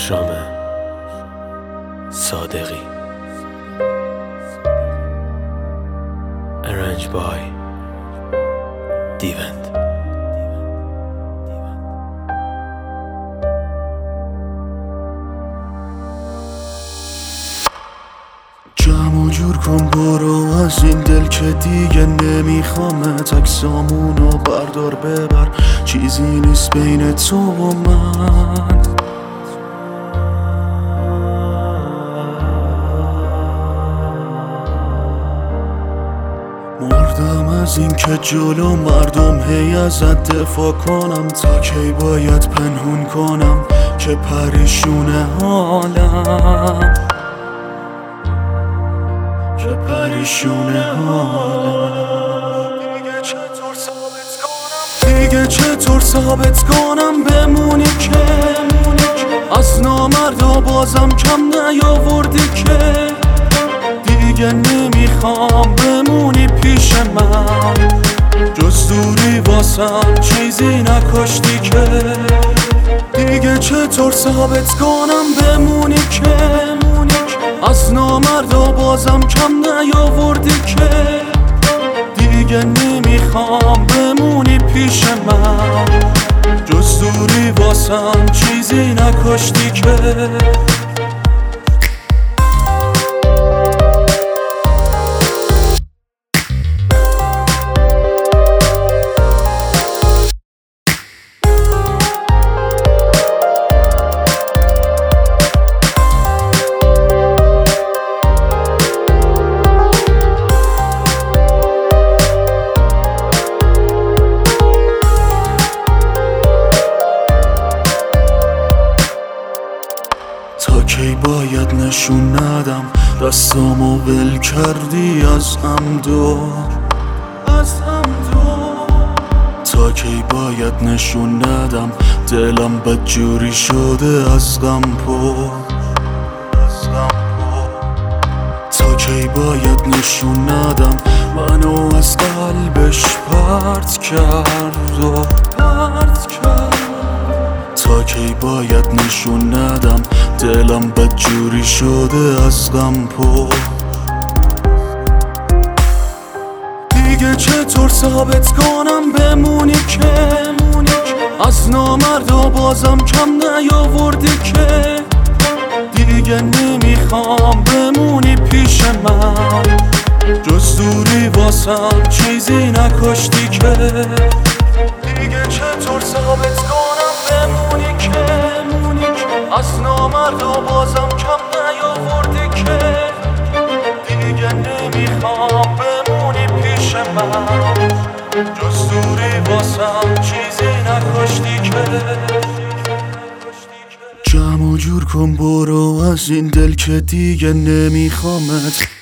شام صادقی. Arranged by دیوند. جمع و جور کن برو از این دل که دیگه نمیخوامت. عکسامونو بردار ببر، چیزی نیست بین تو و من. مردم از این که جلو مردم هی ازت دفاع کنم. تا کی باید پنهون کنم که پریشونه حالم، که پریشونه حالم. دیگه چطور ثابت کنم بمونی که از نامردا بازم کم نیاوردی که دیگه نمیخوام بمونی پیش من. جز دوری واسم چیزی نکشتی که دیگه چطور ثابت کنم بمونی که از نامردا بازم کم نیاوردی که دیگه نمیخوام بمونی پیش من. جز دوری واسم چیزی نکشتی که تا کی باید نشون ندم دستامو ول کردی از عمدو. تا کی باید نشون ندم دلم بدجوری شده از غم پر. تا کی باید نشون ندم منو از قلبش پرت کرد. تا کی باید نشون ندم دلم بدجوری شده از غم پر. دیگه چطور ثابت کنم بمونی که از نامردا بازم کم نیاوردی که دیگه نمیخوام بمونی پیش من. جز دوری واسم چیزی نکشتی که دیگه چطور ثابت کنم بمونی که از نامردا بازم کم نیاوردی که دیگه نمیخوام بمونی پیش من. جز دوری واسم چیزی نکشتی که جمع و جور کن برو از این دل که دیگه نمیخوامت.